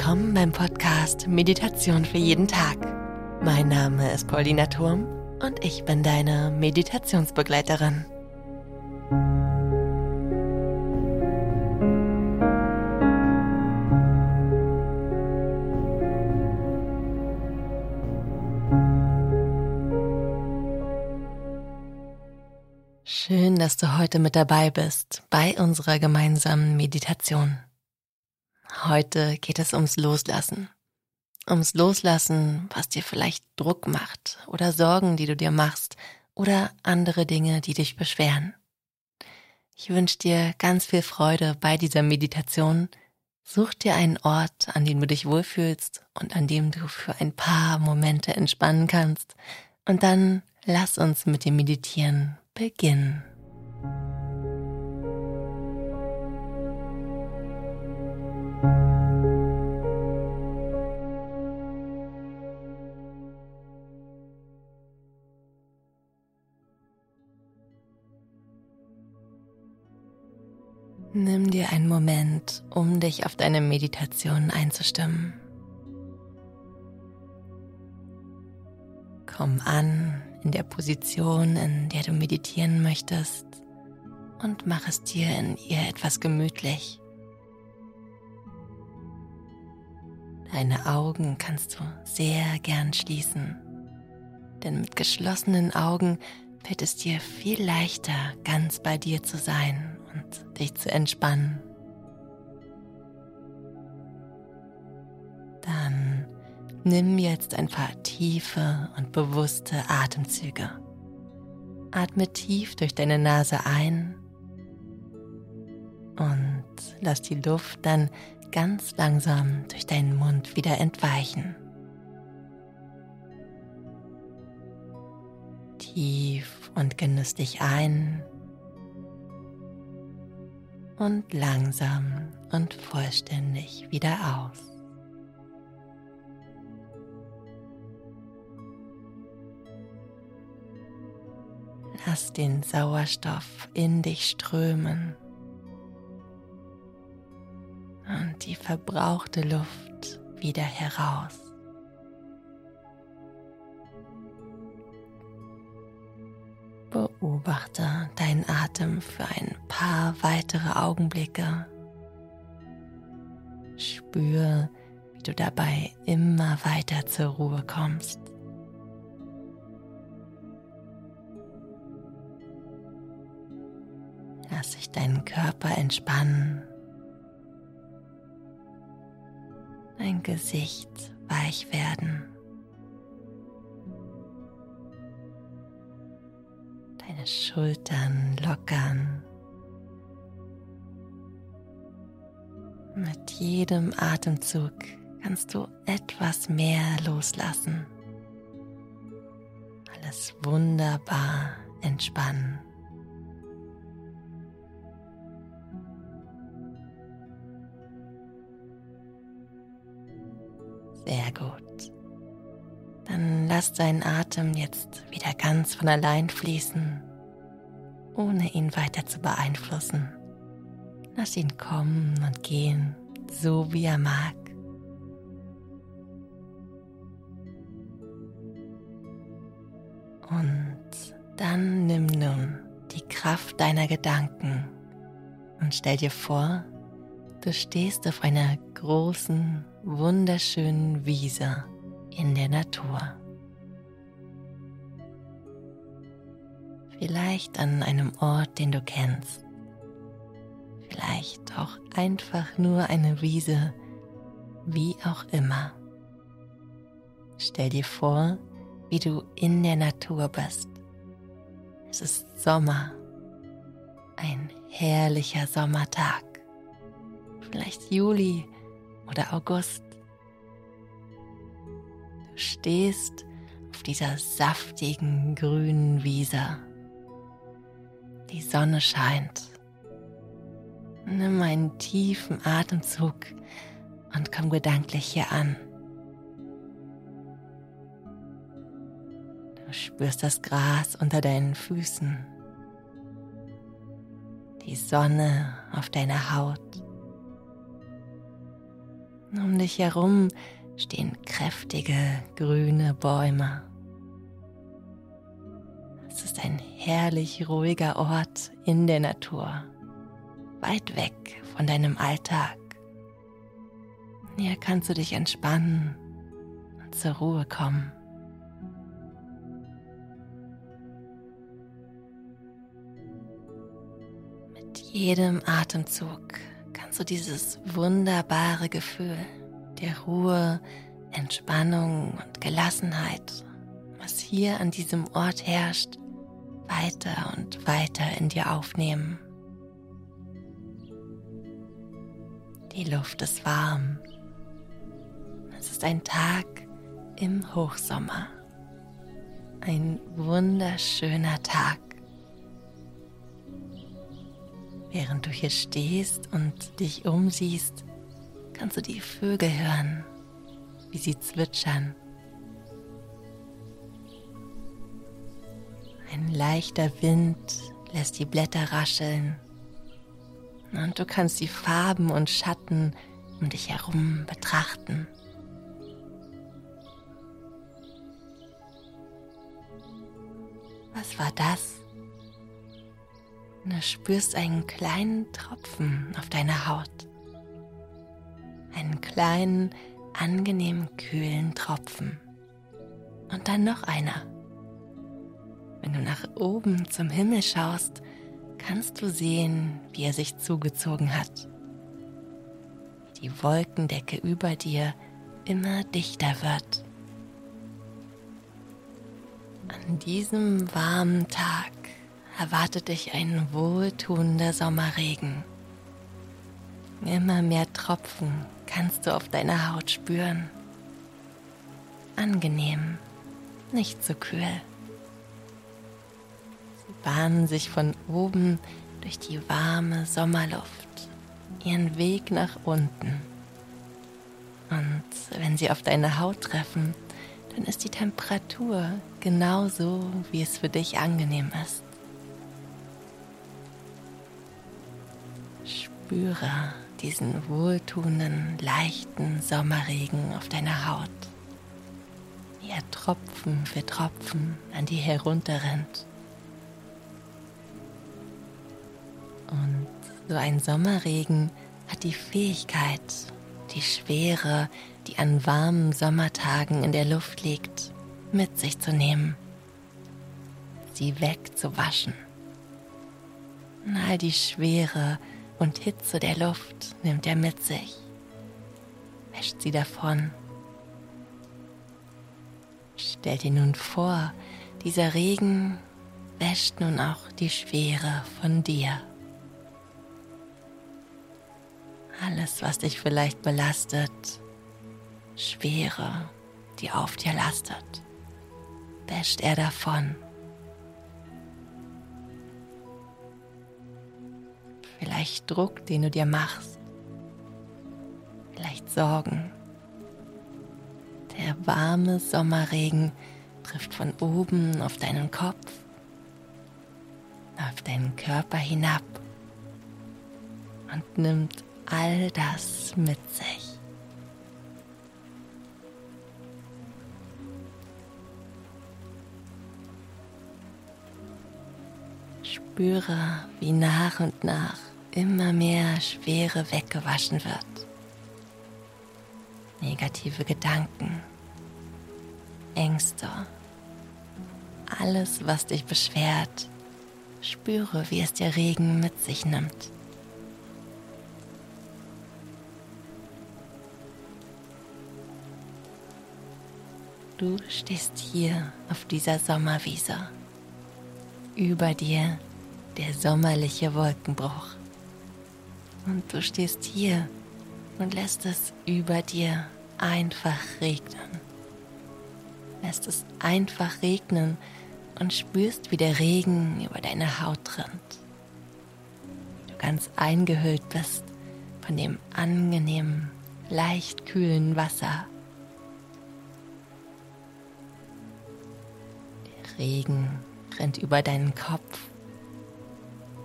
willkommen beim Podcast Meditation für jeden Tag. Mein Name ist Paulina Thurm und ich bin deine Meditationsbegleiterin. Schön, dass du heute mit dabei bist bei unserer gemeinsamen Meditation. Heute geht es ums Loslassen. Ums Loslassen, was dir vielleicht Druck macht oder Sorgen, die du dir machst oder andere Dinge, die dich beschweren. Ich wünsche dir ganz viel Freude bei dieser Meditation. Such dir einen Ort, an dem du dich wohlfühlst und an dem du für ein paar Momente entspannen kannst. Und dann lass uns mit dem Meditieren beginnen. Nimm dir einen Moment, um dich auf deine Meditation einzustimmen. Komm an in der Position, in der du meditieren möchtest, und mach es dir in ihr etwas gemütlich. Deine Augen kannst du sehr gern schließen, denn mit geschlossenen Augen fällt es dir viel leichter, ganz bei dir zu sein und dich zu entspannen. Dann nimm jetzt ein paar tiefe und bewusste Atemzüge. Atme tief durch deine Nase ein und lass die Luft dann ganz langsam durch deinen Mund wieder entweichen. Tief und genüsslich ein und langsam und vollständig wieder aus. Lass den Sauerstoff in dich strömen und die verbrauchte Luft wieder heraus. Beobachte deinen Atem für ein paar weitere Augenblicke. Spür, wie du dabei immer weiter zur Ruhe kommst. Lass sich deinen Körper entspannen, dein Gesicht weich werden, deine Schultern lockern. Mit jedem Atemzug kannst du etwas mehr loslassen. Alles wunderbar entspannen. Sehr gut. Dann lass deinen Atem jetzt wieder ganz von allein fließen, ohne ihn weiter zu beeinflussen. Lass ihn kommen und gehen, so wie er mag. Und dann nimm nun die Kraft deiner Gedanken und stell dir vor, du stehst auf einer großen, wunderschönen Wiese in der Natur. Vielleicht an einem Ort, den du kennst. Vielleicht auch einfach nur eine Wiese, wie auch immer. Stell dir vor, wie du in der Natur bist. Es ist Sommer, ein herrlicher Sommertag. Vielleicht Juli oder August. Du stehst auf dieser saftigen grünen Wiese. Die Sonne scheint. Nimm einen tiefen Atemzug und komm gedanklich hier an. Du spürst das Gras unter deinen Füßen, die Sonne auf deiner Haut. Um dich herum stehen kräftige grüne Bäume. Es ist ein herrlich ruhiger Ort in der Natur, weit weg von deinem Alltag. Hier kannst du dich entspannen und zur Ruhe kommen. Mit jedem Atemzug kannst du dieses wunderbare Gefühl der Ruhe, Entspannung und Gelassenheit, was hier an diesem Ort herrscht, weiter und weiter in dir aufnehmen. Die Luft ist warm. Es ist ein Tag im Hochsommer. Ein wunderschöner Tag. Während du hier stehst und dich umsiehst, kannst du die Vögel hören, wie sie zwitschern. Ein leichter Wind lässt die Blätter rascheln und du kannst die Farben und Schatten um dich herum betrachten. Was war das? Du spürst einen kleinen Tropfen auf deiner Haut. Einen kleinen, angenehm kühlen Tropfen. Und dann noch einer. Wenn du nach oben zum Himmel schaust, kannst du sehen, wie er sich zugezogen hat. Wie die Wolkendecke über dir immer dichter wird. An diesem warmen Tag erwartet dich ein wohltuender Sommerregen. Immer mehr Tropfen kannst du auf deiner Haut spüren. Angenehm, nicht zu kühl. Sie bahnen sich von oben durch die warme Sommerluft ihren Weg nach unten. Und wenn sie auf deine Haut treffen, dann ist die Temperatur genauso, wie es für dich angenehm ist. Spüre diesen wohltuenden, leichten Sommerregen auf deiner Haut, wie er Tropfen für Tropfen an dir herunterrinnt. Und so ein Sommerregen hat die Fähigkeit, die Schwere, die an warmen Sommertagen in der Luft liegt, mit sich zu nehmen, sie wegzuwaschen. Und all die Schwere und Hitze der Luft nimmt er mit sich, wäscht sie davon. Stell dir nun vor, dieser Regen wäscht nun auch die Schwere von dir. Alles, was dich vielleicht belastet, Schwere, die auf dir lastet, wäscht er davon. Vielleicht Druck, den du dir machst, vielleicht Sorgen. Der warme Sommerregen trifft von oben auf deinen Kopf, auf deinen Körper hinab und nimmt all das mit sich. Spüre, wie nach und nach immer mehr Schwere weggewaschen wird. Negative Gedanken, Ängste, alles, was dich beschwert, spüre, wie es der Regen mit sich nimmt. Du stehst hier auf dieser Sommerwiese. Über dir der sommerliche Wolkenbruch. Und du stehst hier und lässt es über dir einfach regnen. Lässt es einfach regnen und spürst, wie der Regen über deine Haut rinnt. Du ganz eingehüllt bist von dem angenehmen, leicht kühlen Wasser. Der Regen rennt über deinen Kopf,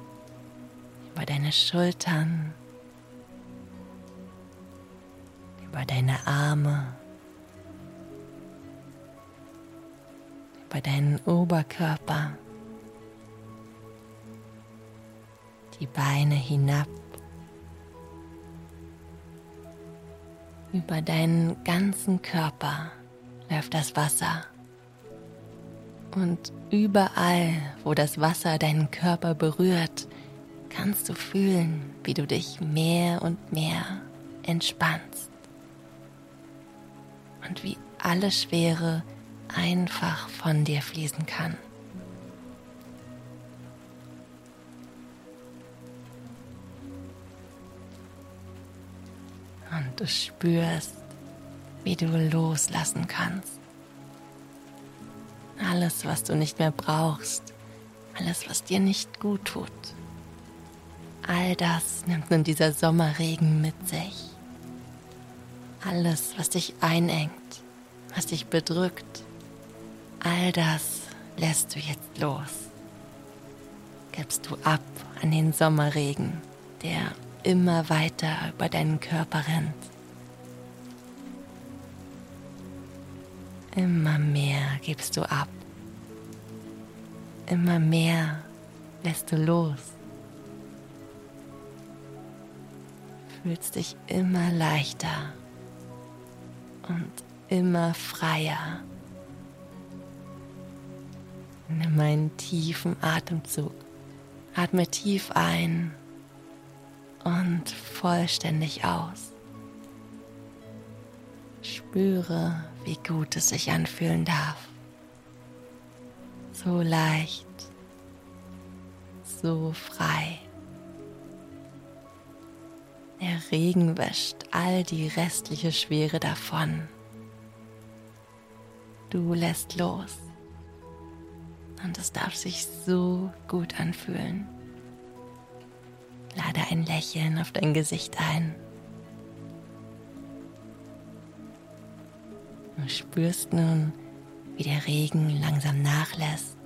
über deine Schultern, über deine Arme, über deinen Oberkörper, die Beine hinab, über deinen ganzen Körper läuft das Wasser. Und überall, wo das Wasser deinen Körper berührt, kannst du fühlen, wie du dich mehr und mehr entspannst. Und wie alle Schwere einfach von dir fließen kann. Und du spürst, wie du loslassen kannst. Alles, was du nicht mehr brauchst, alles, was dir nicht gut tut, all das nimmt nun dieser Sommerregen mit sich. Alles, was dich einengt, was dich bedrückt, all das lässt du jetzt los. Gibst du ab an den Sommerregen, der immer weiter über deinen Körper rennt. Immer mehr gibst du ab. Immer mehr lässt du los. Fühlst dich immer leichter und immer freier. Nimm einen tiefen Atemzug. Atme tief ein und vollständig aus. Spüre, wie gut es sich anfühlen darf. So leicht, so frei. Der Regen wäscht all die restliche Schwere davon. Du lässt los. Und es darf sich so gut anfühlen. Lade ein Lächeln auf dein Gesicht ein. Du spürst nun, wie der Regen langsam nachlässt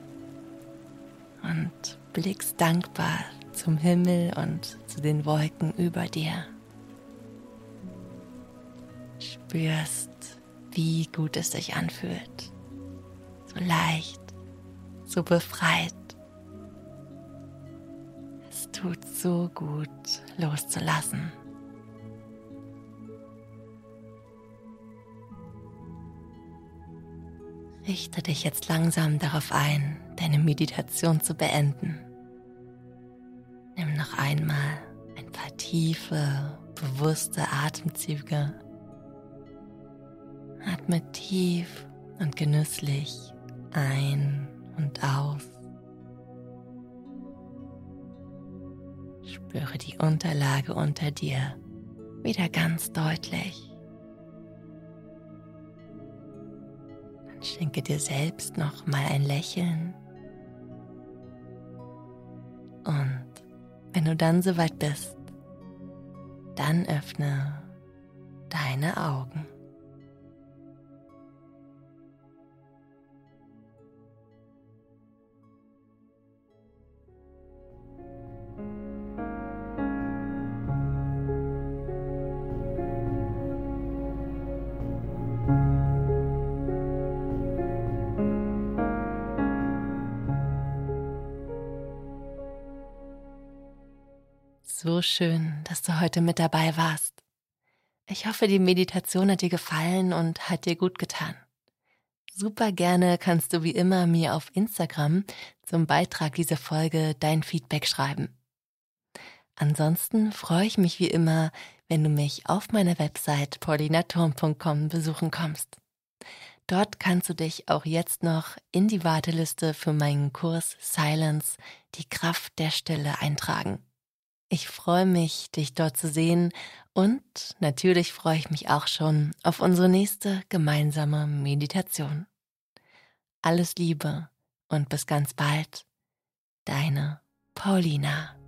und blickst dankbar zum Himmel und zu den Wolken über dir. Spürst, wie gut es sich anfühlt. So leicht, so befreit. Es tut so gut, loszulassen. Richte dich jetzt langsam darauf ein, deine Meditation zu beenden. Nimm noch einmal ein paar tiefe, bewusste Atemzüge. Atme tief und genüsslich ein und aus. Spüre die Unterlage unter dir wieder ganz deutlich. Dann schenke dir selbst noch mal ein Lächeln. Und wenn du dann soweit bist, dann öffne deine Augen. So schön, dass du heute mit dabei warst. Ich hoffe, die Meditation hat dir gefallen und hat dir gut getan. Super gerne kannst du wie immer mir auf Instagram zum Beitrag dieser Folge dein Feedback schreiben. Ansonsten freue ich mich wie immer, wenn du mich auf meiner Website paulinaturm.com besuchen kommst. Dort kannst du dich auch jetzt noch in die Warteliste für meinen Kurs Silence, die Kraft der Stille eintragen. Ich freue mich, dich dort zu sehen und natürlich freue ich mich auch schon auf unsere nächste gemeinsame Meditation. Alles Liebe und bis ganz bald, deine Paulina.